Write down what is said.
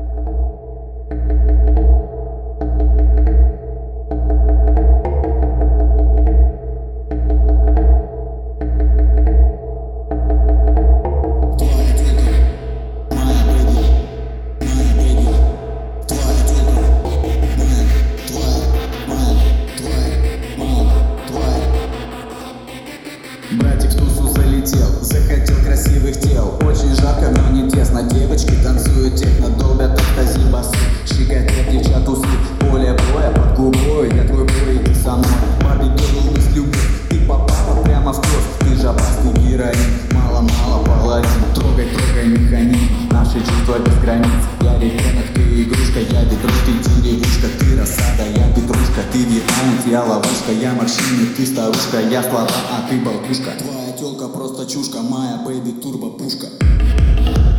Братик в тусу залетел, захотел красивых тел. Очень жарко, но не тесно. Девочки танцуют техно, долбят экстази басы. Щекотят девчат усы, поле боя под губой. Я твой бой, иди со мной. Барби герл с любовь, ты попала прямо в кровь. Ты же опасный героин, мало-мало паладин. Трогай, трогай механизм, наши чувства без границ. Я ребенок, ты игрушка, я ветрушка, ты деревушка. Ты рассада, я петрушка, ты вьетнамец, я ловушка. Я морщины, ты старушка, я слова, а ты болтушка. Твоя тёлка просто чушка, моя бэйби турбо пушка.